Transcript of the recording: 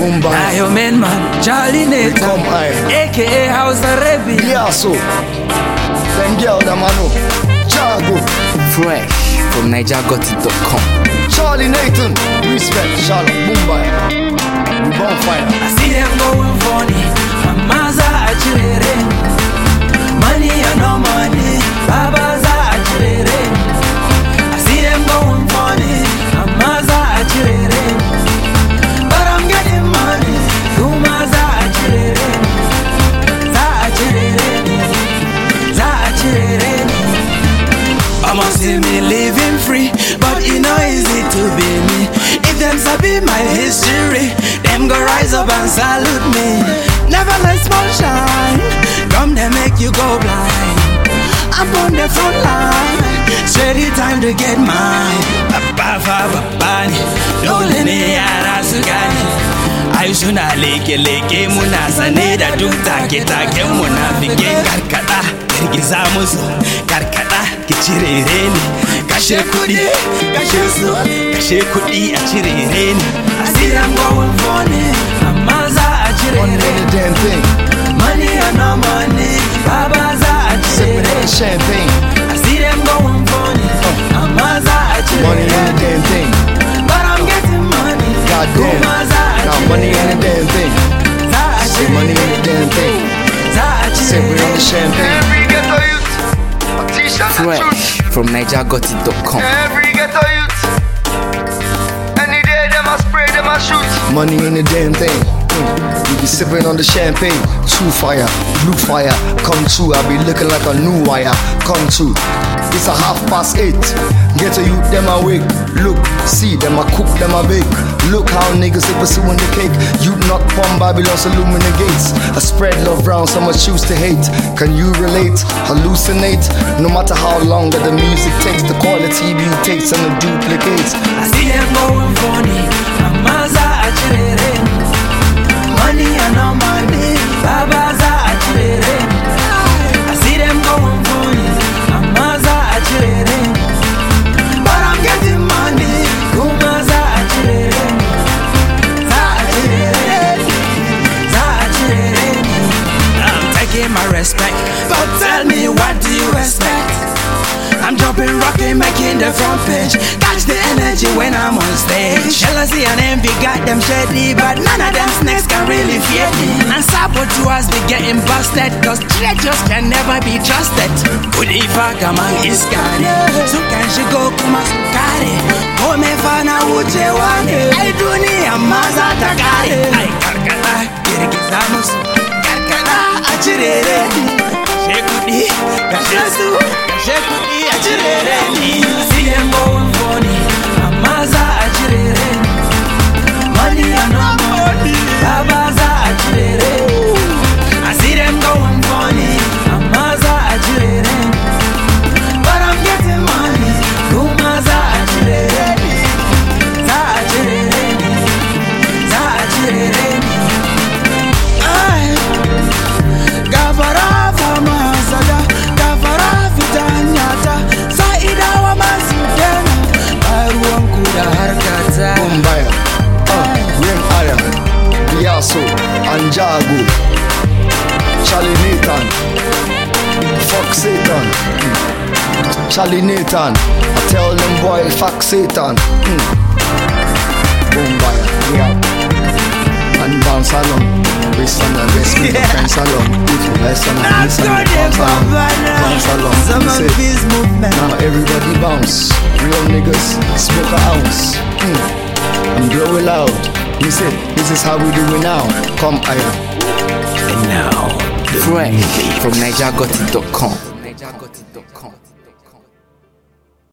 Boomba. Your main man, Charlie Nathan, Come higher. aka House Arabian. Yeah, so. Them girl, them I know. Jago. Fresh from NigerGotIt.com. Charlie Nathan. Respect, Charlotte. Boomba. We bonfire. I see them going funny. Mamaza achirere. Money or no money. Babaza achirere. I see them going funny. Mamaza achirere. But I'm getting money. Gumaza achirere. Za achirere. Za achirere. I'ma see me living free, but it no easy to be me. If them sabi my history, them go rise up and salute me. Never let small shine, come they make you go blind. I'm on the front line, steady time to get mine. Babani, dolene yara sugani. Aishuna leke muna sane da duk take muna figen karkada. Girgiza musu karkada ki cirere ni. Kashe kudi a cirere ni. I see them going funny, amma za a Money cirere. in the damn thing. Money or no money, baba za a Sipping on the cirere. champagne. I see them going funny, amma za a Money in the cirere. damn thing. But I'm getting money, Goddamn. Guma za a Now money in the damn thing. Za a Say money in the cirere. damn thing. Za a Sipping on the cirere. champagne. Every ghetto youth, a t-shirt and Fresh shoes. from NigerGotIt.com. Every ghetto youth, any day them a spray, them a shoot. Money in the damn thing. We be sipping on the champagne. True fire, blue fire. Come true, I be looking like a new wire. Come true. It's a 8:30. Get a youth, them awake. Look, see, them a cook, them a bake. Look how niggas they pursuing the cake. You not from Babylon, salute the gates. I spread love round, some must choose to hate. Can you relate? Hallucinate? No matter how long that the music takes, the quality view takes and it duplicates. I see them going funny, amma za a cirere. Money or no money, baba za a cirere. I see them going funny, amma za a cirere. But I'm getting money, Guma za a cirere. Za a cirere, za a cirere. I'm taking my respect, but tell me what do you expect? I'm jumping, rocking, making the front page. Catch the energy when I'm on stage. Jealousy and envy got them shady, but none of them snakes can really fear me. And saboteurs be getting busted, cause treasures can never be trusted. Kudifa kama iskari, so can she go kuma sukari. Home fana uche wane, ay dunia maza takari. Ay karkata, girgiza musu, karkata achirere. Shekudi, kashesu, kashekudi achirere. See them going funny, amaza achirere. Money and no money, babaza achirere. I see them going funny, amaza achirere. But I'm getting money, gumaza achirere. Za achirere, za achirere. Ay, gavara. Bombaya, Rim Aya, Biaso, and Jago, Charlie Nathan, fuck Satan, Charlie Nathan, I tell them boy fuck Satan, Bombaya, we out, and bounce along, wrist on the wrist, with the friends along, with the rest on the wrist and bounce along, Some of these movements. now everybody bounce, real niggas smoke a ounce, and blow it loud. You said this is how we do it now. Come higher. And now, Fresh from NigerGotIt.com.